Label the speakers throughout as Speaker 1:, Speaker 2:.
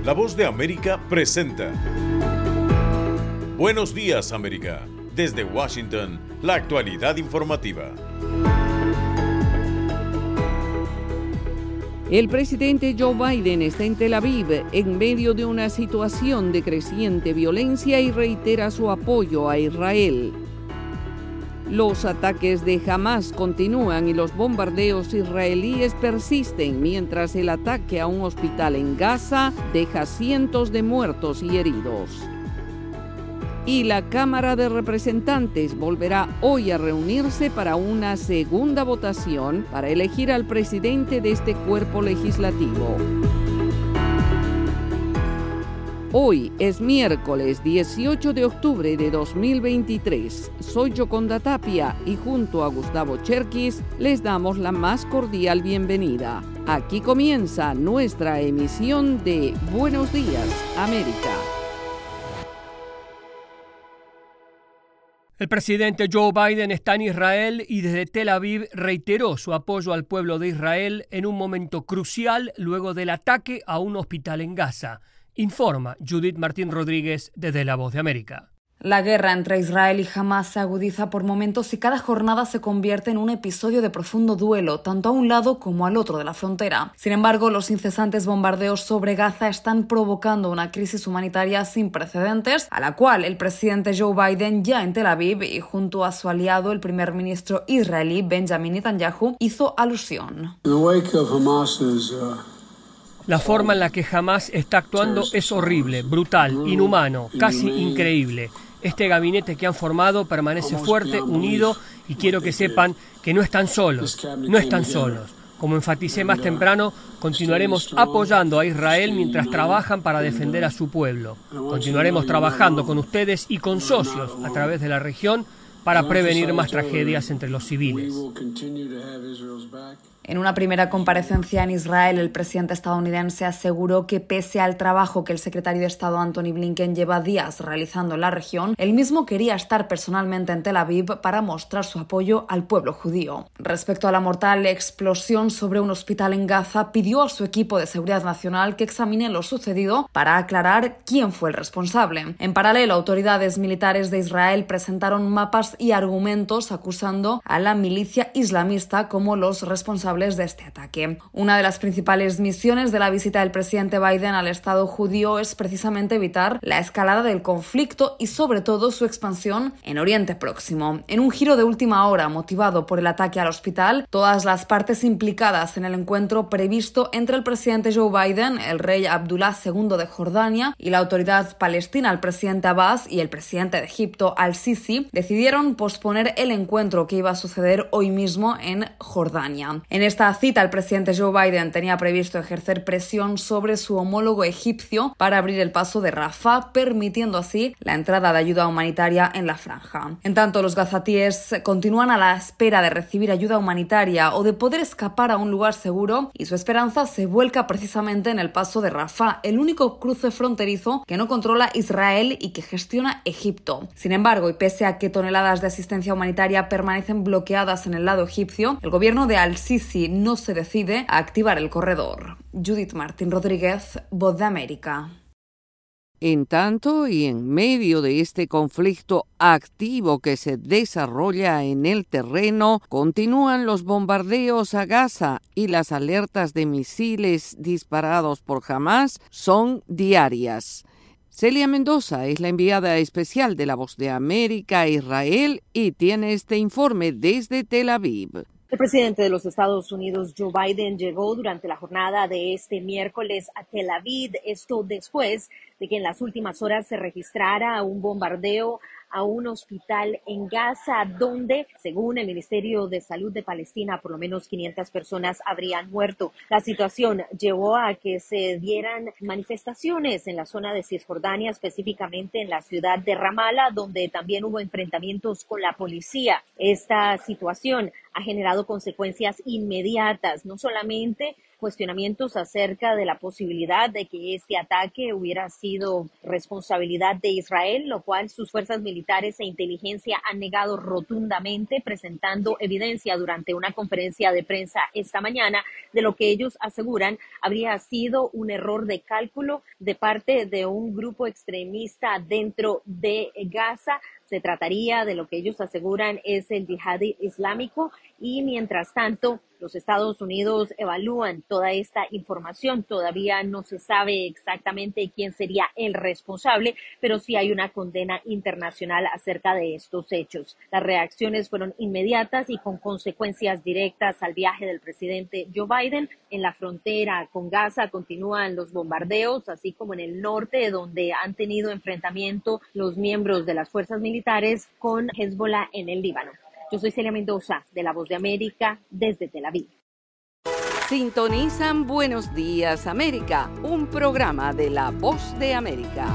Speaker 1: La Voz de América presenta Buenos Días, América. Desde Washington, la actualidad informativa.
Speaker 2: El presidente Joe Biden está en Tel Aviv en medio de una situación de creciente violencia y reitera su apoyo a Israel. Los ataques de Hamas continúan y los bombardeos israelíes persisten mientras el ataque a un hospital en Gaza deja cientos de muertos y heridos. Y la Cámara de Representantes volverá hoy a reunirse para una segunda votación para elegir al presidente de este cuerpo legislativo. Hoy es miércoles 18 de octubre de 2023. Soy Yoconda Tapia y junto a Gustavo Cherkis les damos la más cordial bienvenida. Aquí comienza nuestra emisión de Buenos Días, América.
Speaker 3: El presidente Joe Biden está en Israel y desde Tel Aviv reiteró su apoyo al pueblo de Israel en un momento crucial luego del ataque a un hospital en Gaza. Informa Judith Martín Rodríguez desde La Voz de América.
Speaker 4: La guerra entre Israel y Hamas se agudiza por momentos y cada jornada se convierte en un episodio de profundo duelo, tanto a un lado como al otro de la frontera. Sin embargo, los incesantes bombardeos sobre Gaza están provocando una crisis humanitaria sin precedentes, a la cual el presidente Joe Biden, ya en Tel Aviv y junto a su aliado, el primer ministro israelí Benjamin Netanyahu, hizo alusión.
Speaker 3: La forma en la que Hamas está actuando es horrible, brutal, inhumano, casi increíble. Este gabinete que han formado permanece fuerte, unido, y quiero que sepan que no están solos, no están solos. Como enfaticé más temprano, continuaremos apoyando a Israel mientras trabajan para defender a su pueblo. Continuaremos trabajando con ustedes y con socios a través de la región para prevenir más tragedias entre los civiles.
Speaker 4: En una primera comparecencia en Israel, el presidente estadounidense aseguró que pese al trabajo que el secretario de Estado Antony Blinken lleva días realizando en la región, él mismo quería estar personalmente en Tel Aviv para mostrar su apoyo al pueblo judío. Respecto a la mortal explosión sobre un hospital en Gaza, pidió a su equipo de seguridad nacional que examine lo sucedido para aclarar quién fue el responsable. En paralelo, autoridades militares de Israel presentaron mapas y argumentos acusando a la milicia islamista como los responsables de este ataque. Una de las principales misiones de la visita del presidente Biden al Estado judío es precisamente evitar la escalada del conflicto y sobre todo su expansión en Oriente Próximo. En un giro de última hora motivado por el ataque al hospital, todas las partes implicadas en el encuentro previsto entre el presidente Joe Biden, el rey Abdullah II de Jordania y la autoridad palestina, el presidente Abbas y el presidente de Egipto al-Sisi, decidieron posponer el encuentro que iba a suceder hoy mismo en Jordania. En esta cita, el presidente Joe Biden tenía previsto ejercer presión sobre su homólogo egipcio para abrir el paso de Rafah, permitiendo así la entrada de ayuda humanitaria en la franja. En tanto, los gazatíes continúan a la espera de recibir ayuda humanitaria o de poder escapar a un lugar seguro y su esperanza se vuelca precisamente en el paso de Rafah, el único cruce fronterizo que no controla Israel y que gestiona Egipto. Sin embargo, y pese a que toneladas de asistencia humanitaria permanecen bloqueadas en el lado egipcio, el gobierno de al-Sisi no se decide a activar el corredor. Judith Martín Rodríguez, Voz de América.
Speaker 2: En tanto y en medio de este conflicto activo que se desarrolla en el terreno, continúan los bombardeos a Gaza y las alertas de misiles disparados por Hamas son diarias. Celia Mendoza es la enviada especial de La Voz de América a Israel y tiene este informe desde Tel Aviv.
Speaker 5: El presidente de los Estados Unidos, Joe Biden, llegó durante la jornada de este miércoles a Tel Aviv, esto después de que en las últimas horas se registrara un bombardeo a un hospital en Gaza, donde, según el Ministerio de Salud de Palestina, por lo menos 500 personas habrían muerto. La situación llevó a que se dieran manifestaciones en la zona de Cisjordania, específicamente en la ciudad de Ramallah, donde también hubo enfrentamientos con la policía. Esta situación ha generado consecuencias inmediatas, no solamente cuestionamientos acerca de la posibilidad de que este ataque hubiera sido responsabilidad de Israel, lo cual sus fuerzas militares e inteligencia han negado rotundamente, presentando evidencia durante una conferencia de prensa esta mañana de lo que ellos aseguran habría sido un error de cálculo de parte de un grupo extremista dentro de Gaza. Se trataría de lo que ellos aseguran es el yihad islámico y mientras tanto los Estados Unidos evalúan toda esta información. Todavía no se sabe exactamente quién sería el responsable, pero sí hay una condena internacional acerca de estos hechos. Las reacciones fueron inmediatas y con consecuencias directas al viaje del presidente Joe Biden. En la frontera con Gaza continúan los bombardeos, así como en el norte, donde han tenido enfrentamiento los miembros de las fuerzas militares con Hezbollah en el Líbano. Yo soy Celia Mendoza, de La Voz de América, desde Tel Aviv.
Speaker 2: Sintonizan Buenos Días América, un programa de La Voz de América.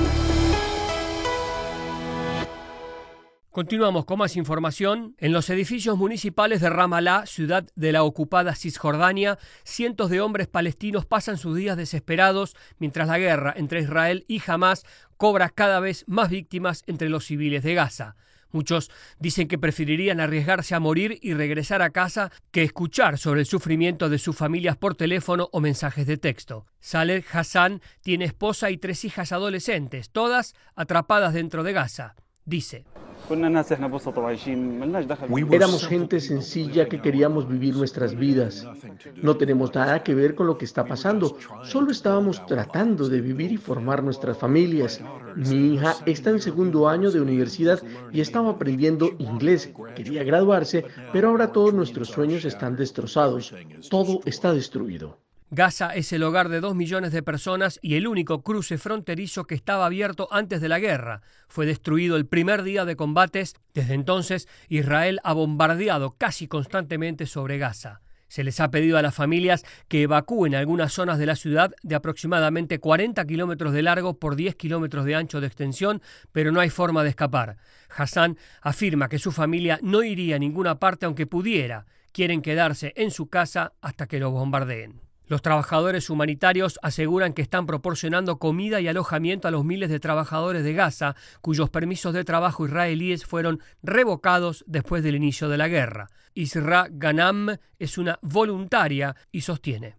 Speaker 3: Continuamos con más información. En los edificios municipales de Ramallah, ciudad de la ocupada Cisjordania, cientos de hombres palestinos pasan sus días desesperados mientras la guerra entre Israel y Hamás cobra cada vez más víctimas entre los civiles de Gaza. Muchos dicen que preferirían arriesgarse a morir y regresar a casa que escuchar sobre el sufrimiento de sus familias por teléfono o mensajes de texto. Saleh Hassan tiene esposa y 3 hijas adolescentes, todas atrapadas dentro de Gaza. Dice:
Speaker 6: éramos gente sencilla que queríamos vivir nuestras vidas. No tenemos nada que ver con lo que está pasando. Solo estábamos tratando de vivir y formar nuestras familias. Mi hija está en 2º año de universidad y estaba aprendiendo inglés. Quería graduarse, pero ahora todos nuestros sueños están destrozados. Todo está destruido.
Speaker 3: Gaza es el hogar de 2 millones de personas y el único cruce fronterizo que estaba abierto antes de la guerra. Fue destruido el primer día de combates. Desde entonces, Israel ha bombardeado casi constantemente sobre Gaza. Se les ha pedido a las familias que evacúen algunas zonas de la ciudad de aproximadamente 40 kilómetros de largo por 10 kilómetros de ancho de extensión, pero no hay forma de escapar. Hassan afirma que su familia no iría a ninguna parte aunque pudiera. Quieren quedarse en su casa hasta que lo bombardeen. Los trabajadores humanitarios aseguran que están proporcionando comida y alojamiento a los miles de trabajadores de Gaza, cuyos permisos de trabajo israelíes fueron revocados después del inicio de la guerra. Isra Ghanam es una voluntaria y sostiene: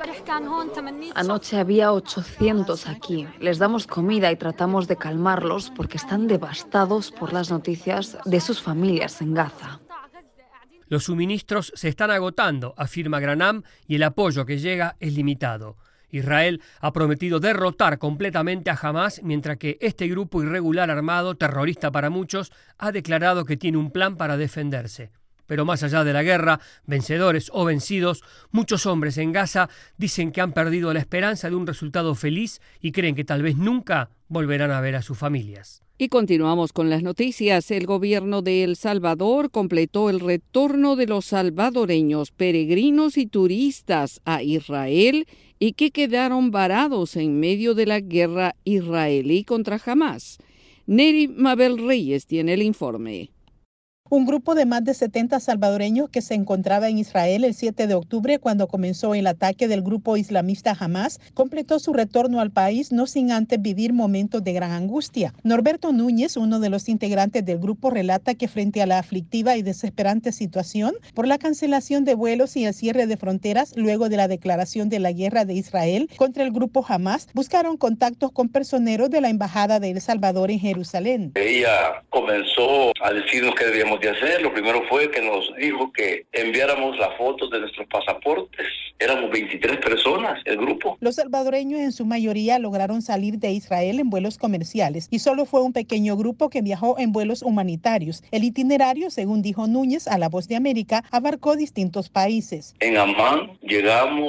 Speaker 4: anoche había 800 aquí. Les damos comida y tratamos de calmarlos porque están devastados por las noticias de sus familias en Gaza.
Speaker 3: Los suministros se están agotando, afirma Granam, y el apoyo que llega es limitado. Israel ha prometido derrotar completamente a Hamás, mientras que este grupo irregular armado, terrorista para muchos, ha declarado que tiene un plan para defenderse. Pero más allá de la guerra, vencedores o vencidos, muchos hombres en Gaza dicen que han perdido la esperanza de un resultado feliz y creen que tal vez nunca volverán a ver a sus familias.
Speaker 2: Y continuamos con las noticias. El gobierno de El Salvador completó el retorno de los salvadoreños, peregrinos y turistas a Israel y que quedaron varados en medio de la guerra israelí contra Hamás. Neri Mabel Reyes tiene el informe.
Speaker 7: Un grupo de más de 70 salvadoreños que se encontraba en Israel el 7 de octubre cuando comenzó el ataque del grupo islamista Hamás completó su retorno al país no sin antes vivir momentos de gran angustia. Norberto Núñez, uno de los integrantes del grupo, relata que frente a la aflictiva y desesperante situación por la cancelación de vuelos y el cierre de fronteras luego de la declaración de la guerra de Israel contra el grupo Hamás, buscaron contactos con personeros de la Embajada de El Salvador en Jerusalén.
Speaker 8: Ella comenzó a decirnos qué debíamos de hacer. Lo primero fue que nos dijo que enviáramos las fotos de nuestros pasaportes. Éramos 23 personas, el grupo.
Speaker 7: Los salvadoreños en su mayoría lograron salir de Israel en vuelos comerciales y solo fue un pequeño grupo que viajó en vuelos humanitarios. El itinerario, según dijo Núñez a La Voz de América, abarcó distintos países.
Speaker 8: En Amán llegamos tipo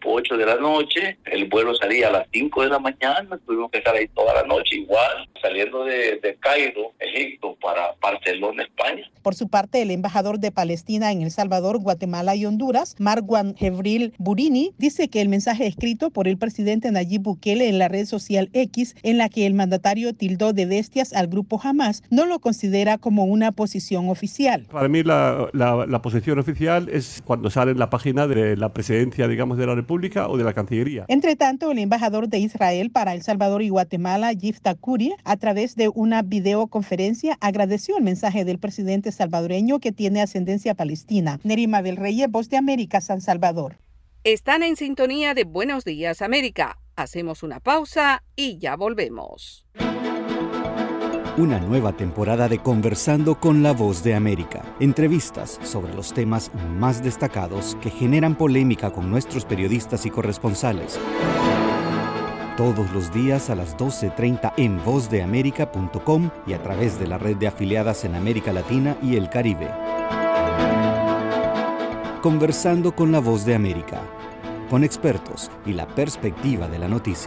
Speaker 8: tipo 8 de la noche, el vuelo salía a las 5 de la mañana, tuvimos que estar ahí toda la noche igual, saliendo de Cairo, Egipto, para Barcelona, España.
Speaker 7: Por su parte, el embajador de Palestina en El Salvador, Guatemala y Honduras, Marwan Hebril Burini, dice que el mensaje escrito por el presidente Nayib Bukele en la red social X, en la que el mandatario tildó de bestias al grupo Hamas, no lo considera como una posición oficial.
Speaker 9: Para mí la posición oficial es cuando sale en la página de la presidencia, digamos, de la República o de la Cancillería.
Speaker 7: Entre tanto, el embajador de Israel para El Salvador y Guatemala, Yiftach Khoury, a través de una videoconferencia, agradeció el mensaje del presidente salvadoreño que tiene ascendencia palestina. Nerima del Reyes, Voz de América, San Salvador.
Speaker 2: Están en sintonía de Buenos Días, América. Hacemos una pausa y ya volvemos.
Speaker 10: Una nueva temporada de Conversando con la Voz de América. Entrevistas sobre los temas más destacados que generan polémica con nuestros periodistas y corresponsales. Todos los días a las 12:30 en vozdeamerica.com y a través de la red de afiliadas en América Latina y el Caribe. Conversando con la Voz de América, con expertos y la perspectiva de la noticia.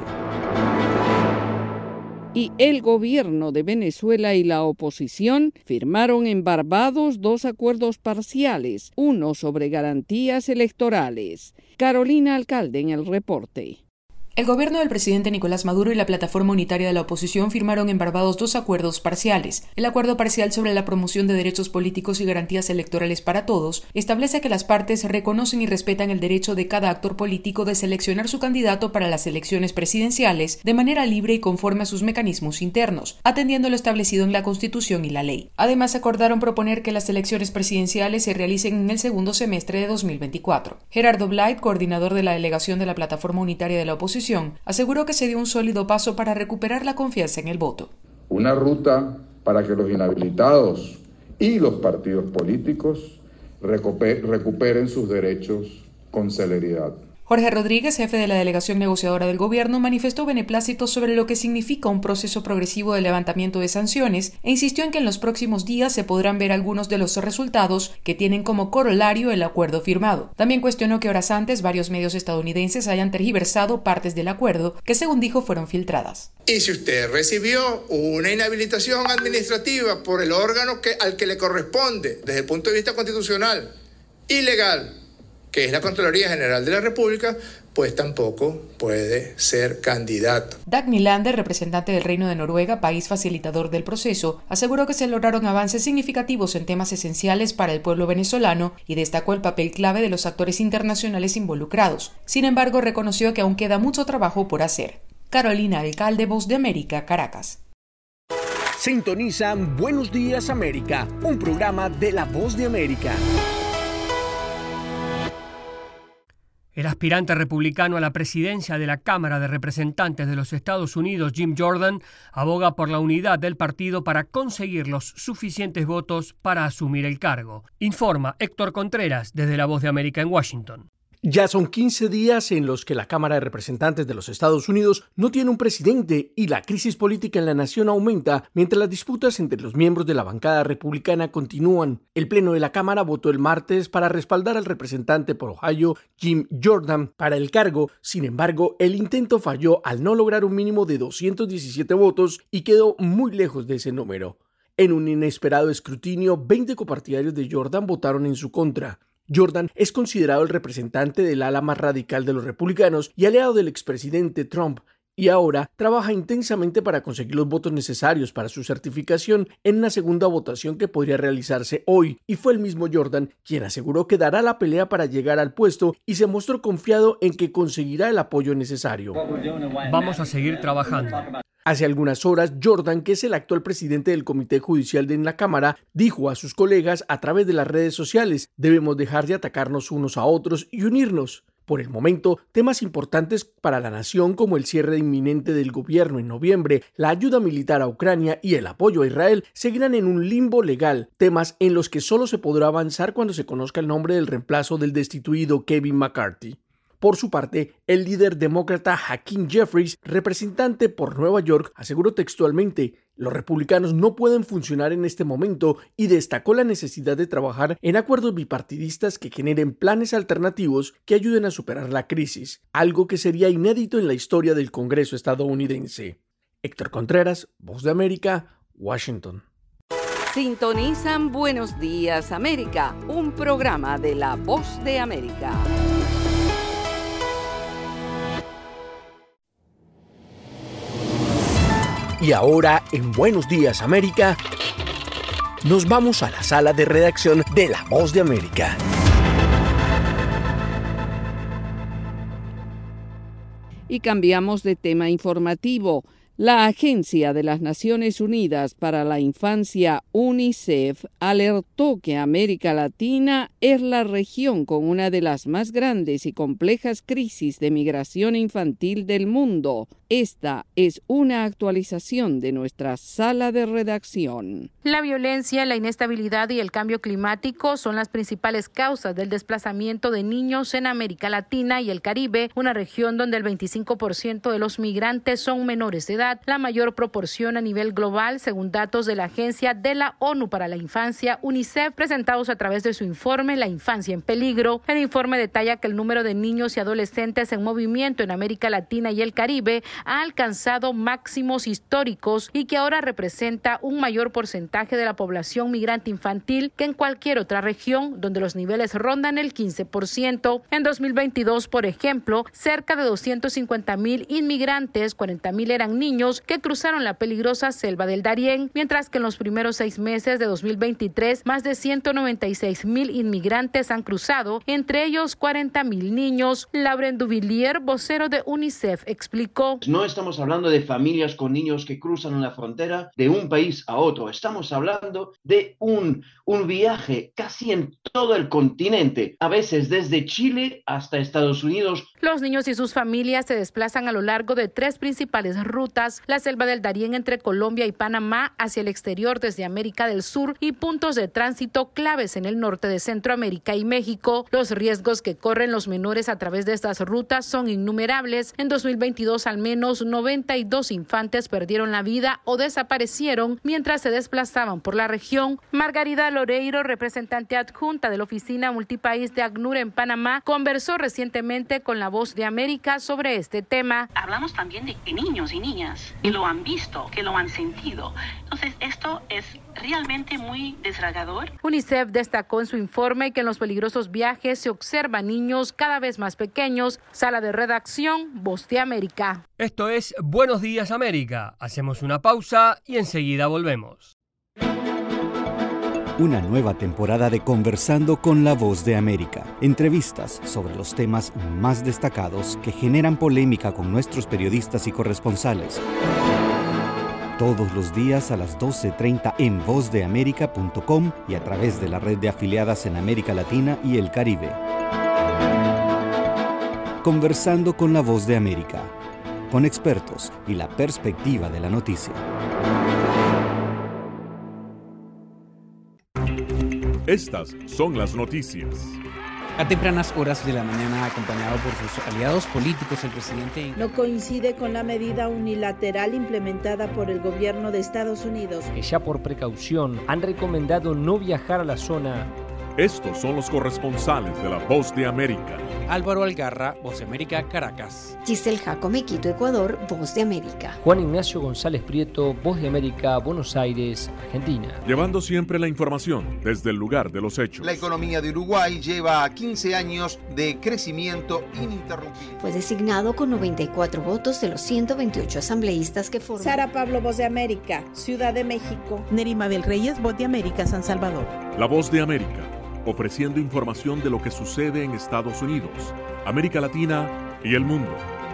Speaker 2: Y el gobierno de Venezuela y la oposición firmaron en Barbados 2 acuerdos parciales, uno sobre garantías electorales. Carolina Alcalde en el reporte.
Speaker 11: El gobierno del presidente Nicolás Maduro y la plataforma unitaria de la oposición firmaron en Barbados 2 acuerdos parciales. El acuerdo parcial sobre la promoción de derechos políticos y garantías electorales para todos establece que las partes reconocen y respetan el derecho de cada actor político de seleccionar su candidato para las elecciones presidenciales de manera libre y conforme a sus mecanismos internos, atendiendo lo establecido en la Constitución y la ley. Además, acordaron proponer que las elecciones presidenciales se realicen en el segundo semestre de 2024. Gerardo Blight, coordinador de la delegación de la plataforma unitaria de la oposición, aseguró que se dio un sólido paso para recuperar la confianza en el voto.
Speaker 12: Una ruta para que los inhabilitados y los partidos políticos recuperen sus derechos con celeridad.
Speaker 11: Jorge Rodríguez, jefe de la delegación negociadora del gobierno, manifestó beneplácito sobre lo que significa un proceso progresivo de levantamiento de sanciones e insistió en que en los próximos días se podrán ver algunos de los resultados que tienen como corolario el acuerdo firmado. También cuestionó que horas antes varios medios estadounidenses hayan tergiversado partes del acuerdo que, según dijo, fueron filtradas.
Speaker 13: Y si usted recibió una inhabilitación administrativa por el órgano al que le corresponde desde el punto de vista constitucional y legal, que es la Contraloría General de la República, pues tampoco puede ser candidato.
Speaker 11: Dag Nylander, representante del Reino de Noruega, país facilitador del proceso, aseguró que se lograron avances significativos en temas esenciales para el pueblo venezolano y destacó el papel clave de los actores internacionales involucrados. Sin embargo, reconoció que aún queda mucho trabajo por hacer. Carolina Alcalde, Voz de América, Caracas.
Speaker 14: Sintonizan Buenos Días América, un programa de La Voz de América.
Speaker 3: El aspirante republicano a la presidencia de la Cámara de Representantes de los Estados Unidos, Jim Jordan, aboga por la unidad del partido para conseguir los suficientes votos para asumir el cargo. Informa Héctor Contreras desde La Voz de América en Washington.
Speaker 15: Ya son 15 días en los que la Cámara de Representantes de los Estados Unidos no tiene un presidente y la crisis política en la nación aumenta mientras las disputas entre los miembros de la bancada republicana continúan. El Pleno de la Cámara votó el martes para respaldar al representante por Ohio, Jim Jordan, para el cargo. Sin embargo, el intento falló al no lograr un mínimo de 217 votos y quedó muy lejos de ese número. En un inesperado escrutinio, 20 copartidarios de Jordan votaron en su contra. Jordan es considerado el representante del ala más radical de los republicanos y aliado del expresidente Trump, y ahora trabaja intensamente para conseguir los votos necesarios para su certificación en una segunda votación que podría realizarse hoy. Y fue el mismo Jordan quien aseguró que dará la pelea para llegar al puesto y se mostró confiado en que conseguirá el apoyo necesario.
Speaker 3: Vamos a seguir trabajando.
Speaker 15: Hace algunas horas, Jordan, que es el actual presidente del Comité Judicial de la Cámara, dijo a sus colegas a través de las redes sociales: debemos dejar de atacarnos unos a otros y unirnos. Por el momento, temas importantes para la nación como el cierre inminente del gobierno en noviembre, la ayuda militar a Ucrania y el apoyo a Israel seguirán en un limbo legal, temas en los que solo se podrá avanzar cuando se conozca el nombre del reemplazo del destituido Kevin McCarthy. Por su parte, el líder demócrata Hakeem Jeffries, representante por Nueva York, aseguró textualmente: Los republicanos no pueden funcionar en este momento y destacó la necesidad de trabajar en acuerdos bipartidistas que generen planes alternativos que ayuden a superar la crisis, algo que sería inédito en la historia del Congreso estadounidense. Héctor Contreras, Voz de América, Washington.
Speaker 2: Sintonizan Buenos Días América, un programa de La Voz de América.
Speaker 15: Y ahora, en Buenos Días América, nos vamos a la sala de redacción de La Voz de América.
Speaker 2: Y cambiamos de tema informativo. La Agencia de las Naciones Unidas para la Infancia, UNICEF, alertó que América Latina es la región con una de las más grandes y complejas crisis de migración infantil del mundo. Esta es una actualización de nuestra sala de redacción.
Speaker 16: La violencia, la inestabilidad y el cambio climático son las principales causas del desplazamiento de niños en América Latina y el Caribe, una región donde el 25% de los migrantes son menores de edad, la mayor proporción a nivel global, según datos de la Agencia de la ONU para la Infancia, UNICEF, presentados a través de su informe La Infancia en Peligro. El informe detalla que el número de niños y adolescentes en movimiento en América Latina y el Caribe ha alcanzado máximos históricos y que ahora representa un mayor porcentaje de la población migrante infantil que en cualquier otra región, donde los niveles rondan el 15%. En 2022, por ejemplo, cerca de 250,000 inmigrantes, 40,000 eran niños que cruzaron la peligrosa selva del Darién, mientras que en los primeros 6 meses de 2023, más de 196,000 inmigrantes han cruzado, entre ellos 40,000 niños. Lauren Duvillier, vocero de UNICEF, explicó:
Speaker 17: no estamos hablando de familias con niños que cruzan una frontera de un país a otro. Estamos hablando de un viaje casi en todo el continente, a veces desde Chile hasta Estados Unidos.
Speaker 16: Los niños y sus familias se desplazan a lo largo de 3 principales rutas: la selva del Darién entre Colombia y Panamá, hacia el exterior desde América del Sur, y puntos de tránsito claves en el norte de Centroamérica y México. Los riesgos que corren los menores a través de estas rutas son innumerables. En 2022, al menos 92 infantes perdieron la vida o desaparecieron mientras se desplazaban por la región. Margarida Loreiro, representante adjunta de la Oficina Multipaís de ACNUR en Panamá, conversó recientemente con La Voz de América sobre este tema.
Speaker 18: Hablamos también de niños y niñas que lo han visto, que lo han sentido. Entonces, esto es realmente muy desgarrador.
Speaker 16: UNICEF destacó en su informe que en los peligrosos viajes se observan niños cada vez más pequeños. Sala de redacción, Voz de América.
Speaker 3: Esto es Buenos Días América. Hacemos una pausa y enseguida volvemos.
Speaker 10: Una nueva temporada de Conversando con la Voz de América. Entrevistas sobre los temas más destacados que generan polémica con nuestros periodistas y corresponsales. Todos los días a las 12:30 en vozdeamerica.com y a través de la red de afiliadas en América Latina y el Caribe. Conversando con la Voz de América, con expertos y la perspectiva de la noticia.
Speaker 1: Estas son las noticias.
Speaker 19: A tempranas horas de la mañana, acompañado por sus aliados políticos, el presidente
Speaker 20: no coincide con la medida unilateral implementada por el gobierno de Estados Unidos,
Speaker 21: que ya por precaución han recomendado no viajar a la zona.
Speaker 1: Estos son los corresponsales de La Voz de América.
Speaker 19: Álvaro Algarra, Voz de América, Caracas.
Speaker 22: Giselle Jacome, Quito, Ecuador, Voz de América.
Speaker 21: Juan Ignacio González Prieto, Voz de América, Buenos Aires, Argentina.
Speaker 1: Llevando siempre la información desde el lugar de los hechos.
Speaker 23: La economía de Uruguay lleva 15 años de crecimiento ininterrumpido.
Speaker 22: Fue designado con 94 votos de los 128 asambleístas que forman.
Speaker 20: Sara Pablo, Voz de América, Ciudad de México.
Speaker 7: Nerima del Reyes, Voz de América, San Salvador.
Speaker 1: La Voz de América, ofreciendo información de lo que sucede en Estados Unidos, América Latina y el mundo.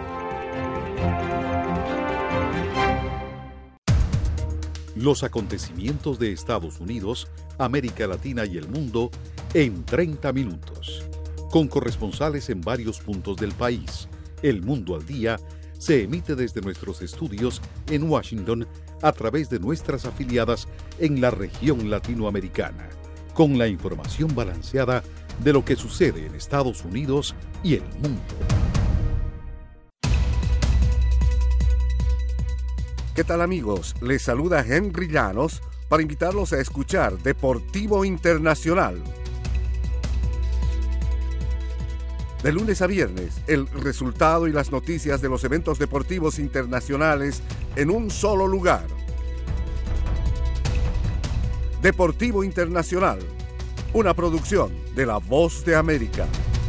Speaker 24: Los acontecimientos de Estados Unidos, América Latina y el mundo en 30 minutos. Con corresponsales en varios puntos del país. El Mundo al Día se emite desde nuestros estudios en Washington a través de nuestras afiliadas en la región latinoamericana, con la información balanceada de lo que sucede en Estados Unidos y el mundo.
Speaker 4: ¿Qué tal, amigos? Les saluda Henry Llanos para invitarlos a escuchar Deportivo Internacional. De lunes a viernes, el resultado y las noticias de los eventos deportivos internacionales en un solo lugar. Deportivo Internacional, una producción de La Voz de América.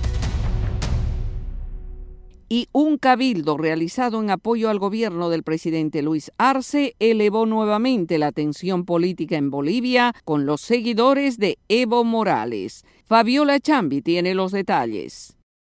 Speaker 2: Y un cabildo realizado en apoyo al gobierno del presidente Luis Arce elevó nuevamente la tensión política en Bolivia con los seguidores de Evo Morales. Fabiola Chambi tiene los detalles.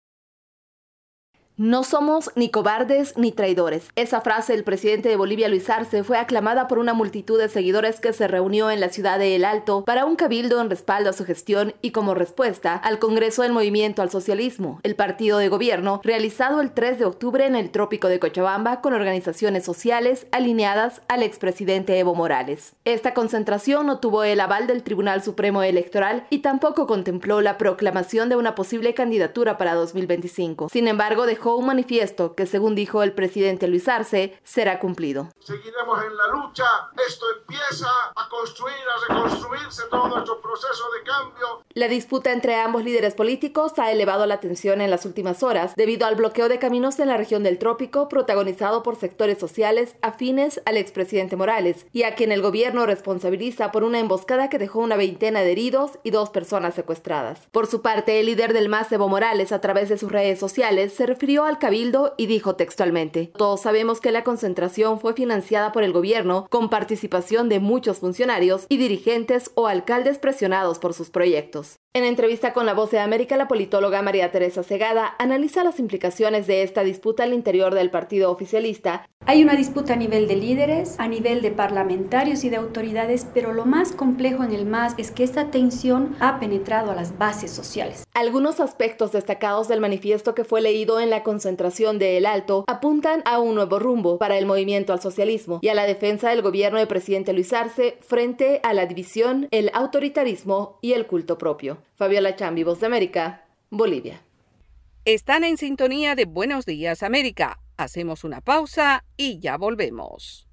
Speaker 5: No somos ni cobardes ni traidores. Esa frase del presidente de Bolivia, Luis Arce, fue aclamada por una multitud de seguidores que se reunió en la ciudad de El Alto para un cabildo en respaldo a su gestión y como respuesta al Congreso del Movimiento al Socialismo, el partido de gobierno, realizado el 3 de octubre en el Trópico de Cochabamba con organizaciones sociales alineadas al expresidente Evo Morales. Esta concentración no tuvo el aval del Tribunal Supremo Electoral y tampoco contempló la proclamación de una posible candidatura para 2025. Sin embargo, dejó un manifiesto que, según dijo el presidente Luis Arce, será cumplido.
Speaker 6: Seguiremos en la lucha, esto empieza a construir, a reconstruirse todo nuestro proceso de cambio.
Speaker 5: La disputa entre ambos líderes políticos ha elevado la tensión en las últimas horas debido al bloqueo de caminos en la región del Trópico protagonizado por sectores sociales afines al expresidente Morales y a quien el gobierno responsabiliza por una emboscada que dejó una veintena de heridos y 2 personas secuestradas. Por su parte, el líder del MAS, Evo Morales, a través de sus redes sociales, se refirió al cabildo y dijo textualmente: todos sabemos que la concentración fue financiada por el gobierno con participación de muchos funcionarios y dirigentes o alcaldes presionados por sus proyectos. En entrevista con La Voz de América, la politóloga María Teresa Segada analiza las implicaciones de esta disputa al interior del partido oficialista.
Speaker 8: Hay una disputa a nivel de líderes, a nivel de parlamentarios y de autoridades, pero lo más complejo en el MAS es que esta tensión ha penetrado a las bases sociales.
Speaker 5: Algunos aspectos destacados del manifiesto que fue leído en la concentración de El Alto apuntan a un nuevo rumbo para el movimiento al socialismo y a la defensa del gobierno del presidente Luis Arce frente a la división, el autoritarismo y el culto propio. Fabiola Chambi, Voz de América, Bolivia.
Speaker 2: Están en sintonía de Buenos Días América. Hacemos una pausa y ya volvemos.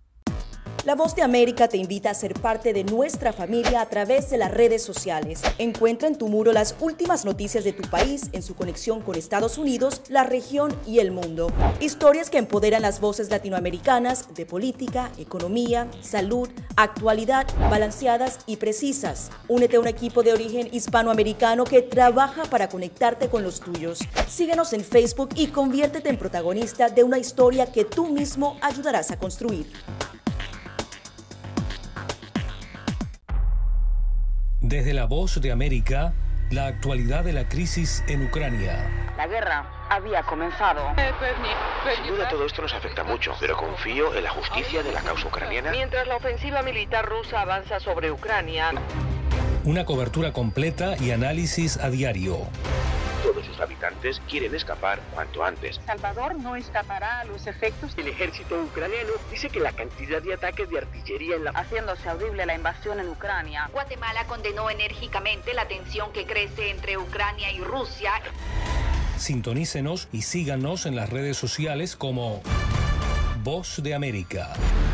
Speaker 25: La Voz de América te invita a ser parte de nuestra familia a través de las redes sociales. Encuentra en tu muro las últimas noticias de tu país en su conexión con Estados Unidos, la región y el mundo. Historias que empoderan las voces latinoamericanas de política, economía, salud, actualidad, balanceadas y precisas. Únete a un equipo de origen hispanoamericano que trabaja para conectarte con los tuyos. Síguenos en Facebook y conviértete en protagonista de una historia que tú mismo ayudarás a construir.
Speaker 26: Desde La Voz de América, la actualidad de la crisis en Ucrania.
Speaker 27: La guerra había comenzado.
Speaker 28: Sin duda todo esto nos afecta mucho, pero confío en la justicia de la causa ucraniana.
Speaker 27: Mientras la ofensiva militar rusa avanza sobre Ucrania.
Speaker 26: Una cobertura completa y análisis a diario.
Speaker 28: Todos sus habitantes quieren escapar cuanto antes.
Speaker 27: Salvador no escapará a los efectos.
Speaker 28: El ejército ucraniano dice que la cantidad de ataques de artillería
Speaker 27: haciéndose audible la invasión en Ucrania.
Speaker 29: Guatemala condenó enérgicamente la tensión que crece entre Ucrania y Rusia.
Speaker 26: Sintonícenos y síganos en las redes sociales como Voz de América.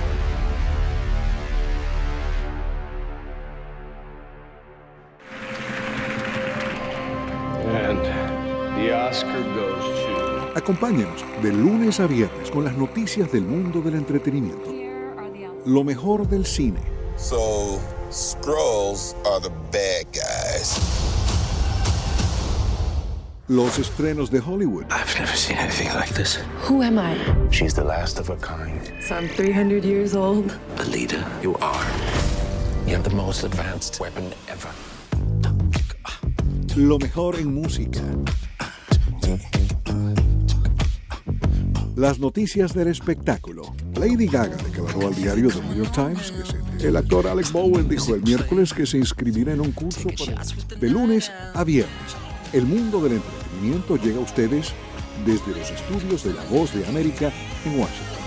Speaker 30: Acompáñenos de lunes a viernes con las noticias del mundo del entretenimiento. Lo mejor del cine.
Speaker 31: So, Skrulls are the bad guys.
Speaker 30: Los estrenos de Hollywood.
Speaker 31: I've never seen anything like this.
Speaker 8: Who am I?
Speaker 31: She's the last of her kind.
Speaker 8: So I'm 300 years old.
Speaker 31: Alita, you are. You have the most advanced weapon ever.
Speaker 30: Lo mejor en música. Las noticias del espectáculo. Lady Gaga declaró al diario The New York Times que el actor Alec Bowen dijo el miércoles que se inscribirá en un curso de lunes a viernes. El mundo del entretenimiento llega a ustedes desde los estudios de La Voz de América en Washington.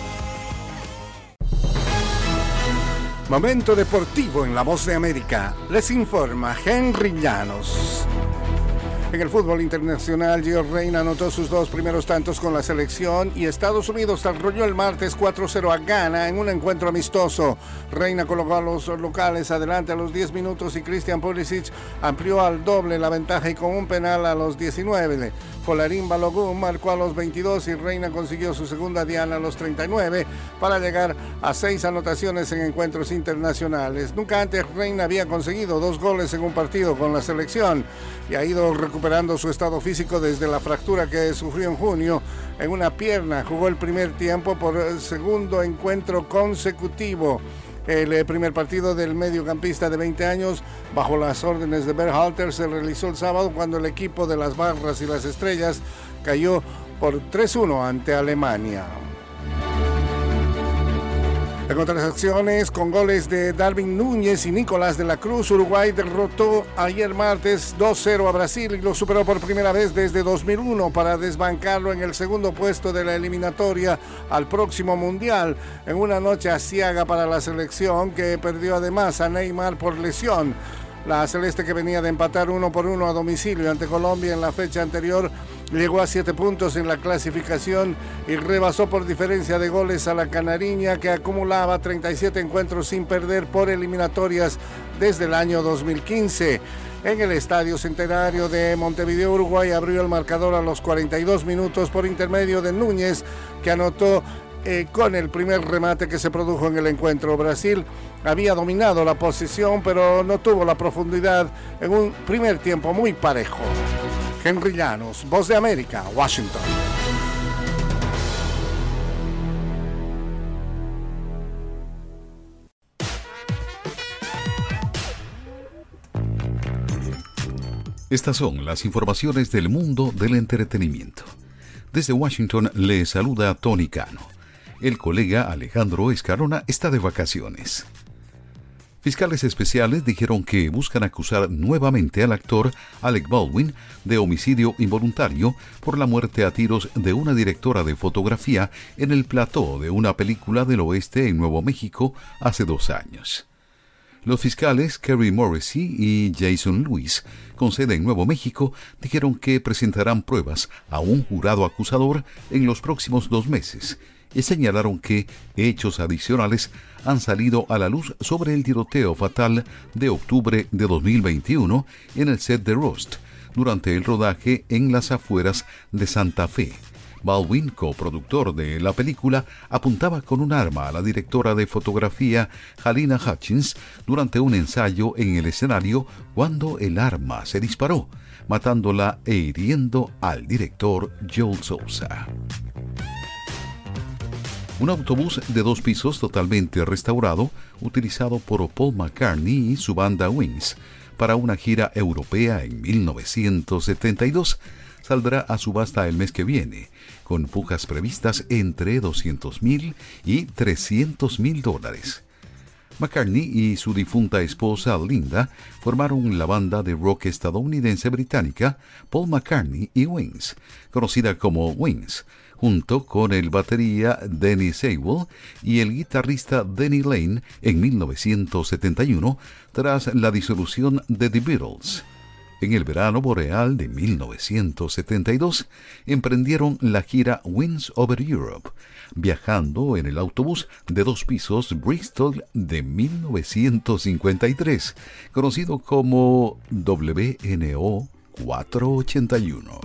Speaker 4: Momento deportivo en La Voz de América. Les informa Henry Llanos.
Speaker 3: En el fútbol internacional, Gio Reyna anotó sus 2 primeros tantos con la selección y Estados Unidos arrolló el martes 4-0 a Ghana en un encuentro amistoso. Reyna colocó a los locales adelante a los 10 minutos y Christian Pulisic amplió al doble la ventaja y con un penal a los 19. Folarin Balogun marcó a los 22 y Reyna consiguió su segunda diana a los 39 para llegar a 6 anotaciones en encuentros internacionales. Nunca antes Reyna había conseguido 2 goles en un partido con la selección y ha ido recuperando su estado físico desde la fractura que sufrió en junio en una pierna. Jugó el primer tiempo por el segundo encuentro consecutivo. El primer partido del mediocampista de 20 años, bajo las órdenes de Berhalter, se realizó el sábado cuando el equipo de las Barras y las Estrellas cayó por 3-1 ante Alemania. En otras acciones, con goles de Darwin Núñez y Nicolás de la Cruz, Uruguay derrotó ayer martes 2-0 a Brasil y lo superó por primera vez desde 2001 para desbancarlo en el segundo puesto de la eliminatoria al próximo Mundial, en una noche aciaga para la selección que perdió además a Neymar por lesión. La celeste, que venía de empatar 1-1 a domicilio ante Colombia en la fecha anterior, llegó a 7 puntos en la clasificación y rebasó por diferencia de goles a la canariña, que acumulaba 37 encuentros sin perder por eliminatorias desde el año 2015. En el Estadio Centenario de Montevideo, Uruguay abrió el marcador a los 42 minutos por intermedio de Núñez, que anotó con el primer remate que se produjo en el encuentro. Brasil había dominado la posición, pero no tuvo la profundidad en un primer tiempo muy parejo. Henry Llanos, Voz de América, Washington.
Speaker 24: Estas son las informaciones del mundo del entretenimiento. Desde Washington le saluda Tony Cano. El colega Alejandro Escalona está de vacaciones. Fiscales especiales dijeron que buscan acusar nuevamente al actor Alec Baldwin de homicidio involuntario por la muerte a tiros de una directora de fotografía en el plató de una película del oeste en Nuevo México hace 2 años. Los fiscales Kerry Morrissey y Jason Lewis, con sede en Nuevo México, dijeron que presentarán pruebas a un jurado acusador en los próximos 2 meses y señalaron que hechos adicionales han salido a la luz sobre el tiroteo fatal de octubre de 2021 en el set de Rust, durante el rodaje en las afueras de Santa Fe. Baldwin, coproductor de la película, apuntaba con un arma a la directora de fotografía Halyna Hutchins durante un ensayo en el escenario cuando el arma se disparó, matándola e hiriendo al director Joel Souza. Un autobús de 2 pisos totalmente restaurado, utilizado por Paul McCartney y su banda Wings para una gira europea en 1972, saldrá a subasta el mes que viene, con pujas previstas entre $200,000 y $300,000. McCartney y su difunta esposa Linda formaron la banda de rock estadounidense británica Paul McCartney y Wings, conocida como Wings, junto con el batería Denny Seiwell y el guitarrista Denny Laine en 1971, tras la disolución de The Beatles. En el verano boreal de 1972, emprendieron la gira Wings Over Europe, viajando en el autobús de 2 pisos Bristol de 1953, conocido como WNO 481.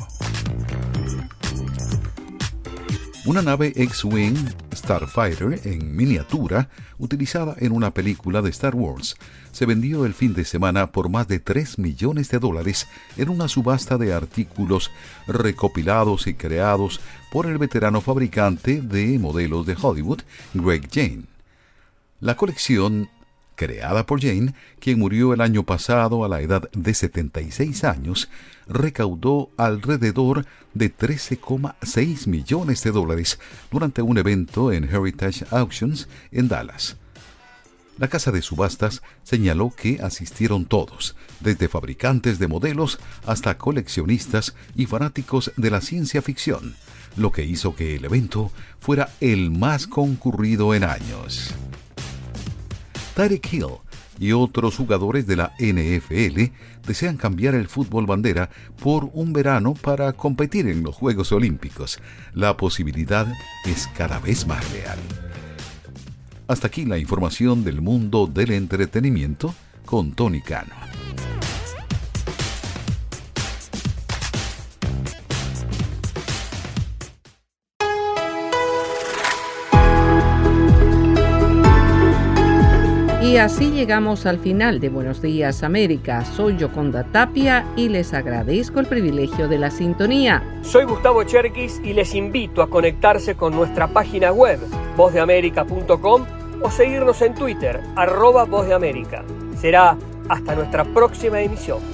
Speaker 24: Una nave X-Wing Starfighter en miniatura, utilizada en una película de Star Wars, se vendió el fin de semana por más de $3 millones en una subasta de artículos recopilados y creados por el veterano fabricante de modelos de Hollywood, Greg Jane. La colección, creada por Jane, quien murió el año pasado a la edad de 76 años, recaudó alrededor de $13,6 millones durante un evento en Heritage Auctions en Dallas. La casa de subastas señaló que asistieron todos, desde fabricantes de modelos hasta coleccionistas y fanáticos de la ciencia ficción, lo que hizo que el evento fuera el más concurrido en años. Tyreek Hill, y otros jugadores de la NFL desean cambiar el fútbol bandera por un verano para competir en los Juegos Olímpicos. La posibilidad es cada vez más real. Hasta aquí la información del mundo del entretenimiento con Tony Cano.
Speaker 2: Y así llegamos al final de Buenos Días América. Soy Yoconda Tapia y les agradezco el privilegio de la sintonía.
Speaker 9: Soy Gustavo Cherkis y les invito a conectarse con nuestra página web vozdeamerica.com o seguirnos en Twitter @vozdeamerica. Será hasta nuestra próxima emisión.